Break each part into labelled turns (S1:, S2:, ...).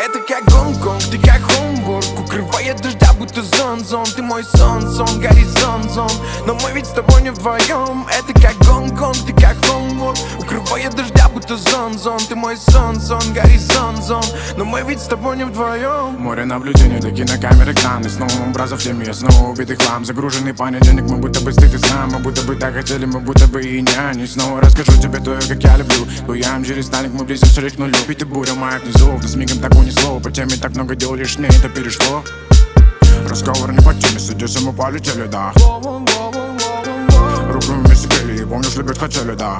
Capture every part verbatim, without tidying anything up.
S1: Это как Гонконг, ты как Хомбург, укрывает дождя, будто зон-зон. Ты мой сон-сон, горизонт-зон, но мы ведь с тобой не вдвоем. Это как Гонконг, ты как Хомбург, укрывает дождя, будто зон-зон. Ты мой сон-сон, горизонт-зон, но мы ведь с тобой не вдвоем.
S2: Море наблюдений, до кинокамеры экраны. Снова образов в теме, я снова убитый хлам. Загруженный понедельник, мы будто бы стыд и сам. Мы будто бы так хотели, мы будто бы и не они. Снова расскажу тебе то, как я люблю. Буям через сталик, мы близимся к нулю. Ведь ты буря моя внизу, да с мигом так унесло. По теме так много дел лишь не это перешло. Разговор не по теме, судись, мы полетели, да. Руку вместе пели, помнишь, любить хотели, да.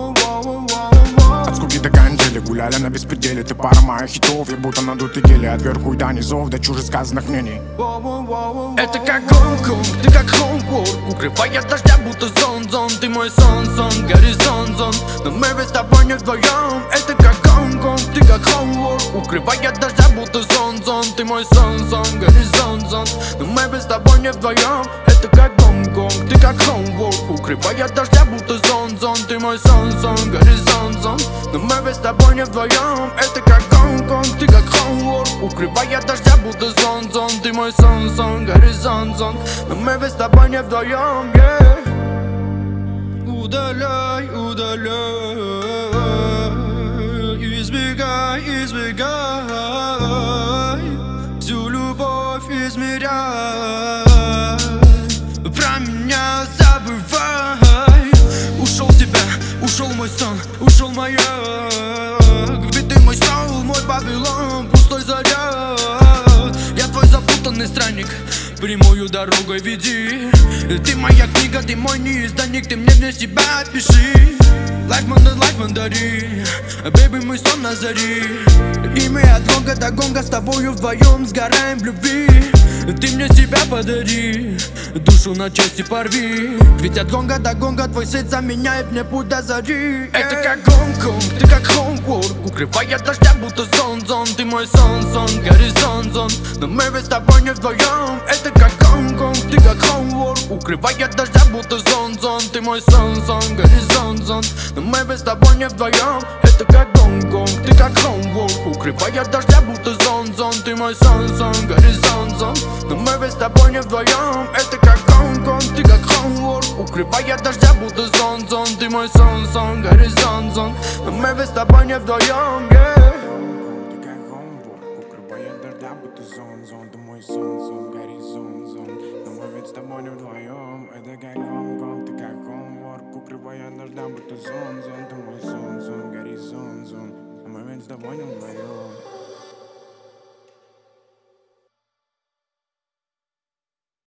S2: От скуки до канители, гуляли на беспределе. Ты пара моих хитов, я будто надутый гели. От верху и до низов, до чужих сказанных мнений.
S1: Это как Гонконг, ты как Хомбург, укрывает дождя, будто зон-зон. Ты мой сон-сон, горизонт-зон, но мы ведь с тобой не вдвоем. Это как Гонконг, ты как Хомбург, укрывает дождя, будто зон-зон. Ты мой сон-сон, горизонт-зон, но мы ведь с тобой не вдвоем. Это как Гонконг, ты как Хомбург, укрывает дождя, будто зон-зон. Ты мой сон-сон, горизонт-зон, но мы ведь с тобой не вдвоем. Это как Гонконг, ты как Хомбург, укрывает дождя, будто зон-зон. Ты мой сон-сон, горизонт-зон, но мы ведь с тобой не вдвоем, yeah. Удаляй, удаляй, избегай, избегай, всю любовь измеряй, про меня забывай. Ушел с тебя, ушел мой сон, ушел маяк. Ведь ты мой сон, мой Вавилон, пустой заряд. Я твой запутанный странник, прямую дорогой веди. Ты моя книга, ты мой неизданник, ты мне для себя пиши. Лайф мандар, лайф мандари, бэйби, мой сон на зари. И мы от гонга до гонга с тобою вдвоем сгораем в любви. Ты мне себя подари, душу на части порви. Ведь от гонга до гонга твой свет заменяет мне путь до зари. Это как Гонконг, ты как Хомбург, укрывает дождя, будто зон-зон. Ты мой сон-сон, горизонт-зон, но мы ведь с тобой не вдвоем. Это как Гонконг, ты как Хомбург, укрывает дождя, будто зон-зон. Ты мой сон-сон, горизонт-зон, но мы ведь с тобой не вдвоем. Это как Гонконг, ты как Хомбург, укрывает дождя, будто зон-зон. Ты мой сон-сон, горизонт-зон, но мы ведь с тобой не вдвоем. Это как Гонконг, ты как Хомбург, укрывает дождя, будто зон-зон. Ты мой сон-сон, горизонт-зон, но мы ведь с тобой не вдвоем, yeah.
S2: Ты как Хомбург, укрывает дождя, будто зон-зон. Ты мой сон-сон, горизонт-зон, но мы ведь с тобой не вдвоем. Это как Гонконг, ты как Хомбург, укрывает дождя, будто зон-зон. Ты мой сон-сон, горизонт-зон, но мы ведь с тобой не вдвоем.